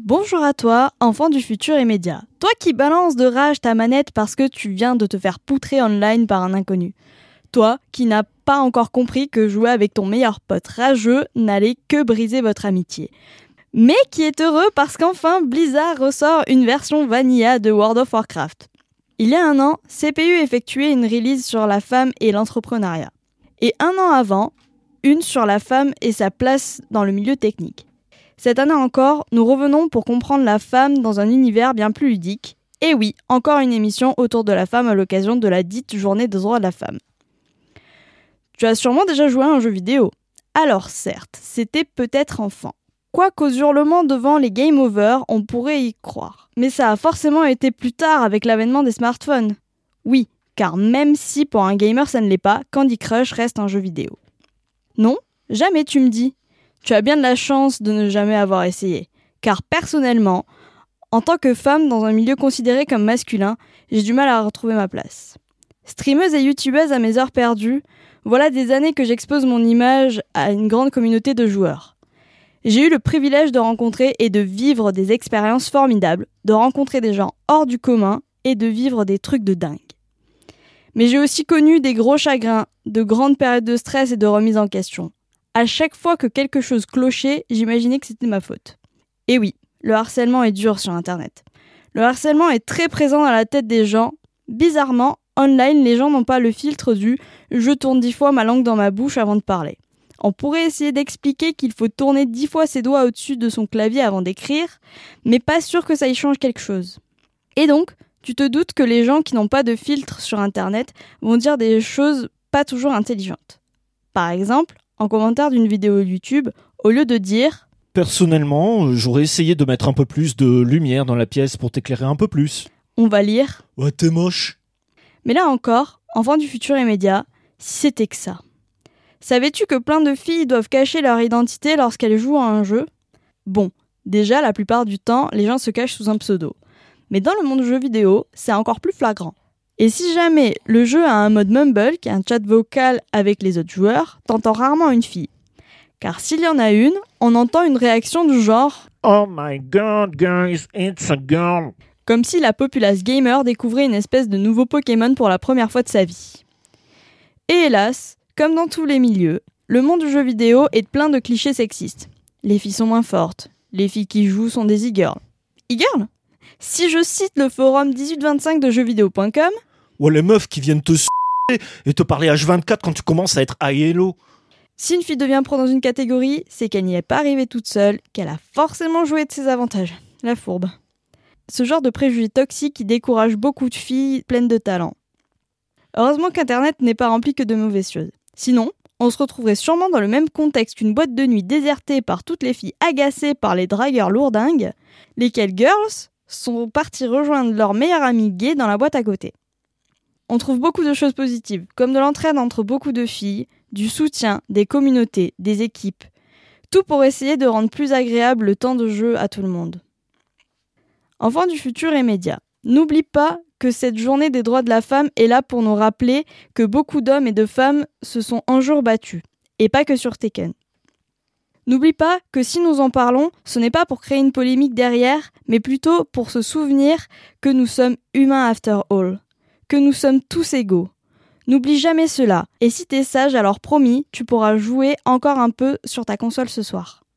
Bonjour à toi, enfant du futur immédiat. Toi qui balances de rage ta manette parce que tu viens de te faire poutrer online par un inconnu. Toi qui n'as pas encore compris que jouer avec ton meilleur pote rageux n'allait que briser votre amitié. Mais qui est heureux parce qu'enfin Blizzard ressort une version vanilla de World of Warcraft. Il y a un an, CPU effectuait une release sur la femme et l'entrepreneuriat. Et un an avant, une sur la femme et sa place dans le milieu technique. Cette année encore, nous revenons pour comprendre la femme dans un univers bien plus ludique. Et oui, encore une émission autour de la femme à l'occasion de la dite journée des droits de la femme. Tu as sûrement déjà joué à un jeu vidéo. Alors certes, c'était peut-être enfant. Quoiqu'aux hurlements devant les game over, on pourrait y croire. Mais ça a forcément été plus tard avec l'avènement des smartphones. Oui, car même si pour un gamer ça ne l'est pas, Candy Crush reste un jeu vidéo. Non, jamais tu me dis. Tu as bien de la chance de ne jamais avoir essayé. Car personnellement, en tant que femme dans un milieu considéré comme masculin, j'ai du mal à retrouver ma place. Streameuse et youtubeuse à mes heures perdues, voilà des années que j'expose mon image à une grande communauté de joueurs. J'ai eu le privilège de rencontrer et de vivre des expériences formidables, de rencontrer des gens hors du commun et de vivre des trucs de dingue. Mais j'ai aussi connu des gros chagrins, de grandes périodes de stress et de remise en question. À chaque fois que quelque chose clochait, j'imaginais que c'était ma faute. Et oui, le harcèlement est dur sur Internet. Le harcèlement est très présent dans la tête des gens. Bizarrement, online, les gens n'ont pas le filtre du « je tourne 10 fois ma langue dans ma bouche avant de parler ». On pourrait essayer d'expliquer qu'il faut tourner 10 fois ses doigts au-dessus de son clavier avant d'écrire, mais pas sûr que ça y change quelque chose. Et donc, tu te doutes que les gens qui n'ont pas de filtre sur Internet vont dire des choses pas toujours intelligentes. Par exemple, en commentaire d'une vidéo YouTube, au lieu de dire « Personnellement, j'aurais essayé de mettre un peu plus de lumière dans la pièce pour t'éclairer un peu plus. » on va lire « Ouais, t'es moche. » Mais là encore, enfant du futur immédiat, si c'était que ça. Savais-tu que plein de filles doivent cacher leur identité lorsqu'elles jouent à un jeu ? Bon, déjà, la plupart du temps, les gens se cachent sous un pseudo. Mais dans le monde du jeu vidéo, c'est encore plus flagrant. Et si jamais le jeu a un mode Mumble, qui est un chat vocal avec les autres joueurs, t'entends rarement une fille. Car s'il y en a une, on entend une réaction du genre « Oh my god, guys, it's a girl !» comme si la populace gamer découvrait une espèce de nouveau Pokémon pour la première fois de sa vie. Et hélas, comme dans tous les milieux, le monde du jeu vidéo est plein de clichés sexistes. Les filles sont moins fortes, les filles qui jouent sont des e-girls. E-girls ? Si je cite le forum 1825 de jeuxvideo.com... Ouais, les meufs qui viennent te et te parler H24 quand tu commences à être high hello. Si une fille devient pro dans une catégorie, c'est qu'elle n'y est pas arrivée toute seule, qu'elle a forcément joué de ses avantages. La fourbe. Ce genre de préjugés toxiques qui décourage beaucoup de filles pleines de talent. Heureusement qu'Internet n'est pas rempli que de mauvaises choses. Sinon, on se retrouverait sûrement dans le même contexte qu'une boîte de nuit désertée par toutes les filles agacées par les dragueurs lourdingues, lesquelles girls sont partis rejoindre leur meilleur ami gay dans la boîte à côté. On trouve beaucoup de choses positives, comme de l'entraide entre beaucoup de filles, du soutien, des communautés, des équipes. Tout pour essayer de rendre plus agréable le temps de jeu à tout le monde. Enfant du futur immédiat, n'oublie pas que cette journée des droits de la femme est là pour nous rappeler que beaucoup d'hommes et de femmes se sont un jour battus, et pas que sur Tekken. N'oublie pas que si nous en parlons, ce n'est pas pour créer une polémique derrière, mais plutôt pour se souvenir que nous sommes humains after all, que nous sommes tous égaux. N'oublie jamais cela, et si t'es sage alors promis, tu pourras jouer encore un peu sur ta console ce soir.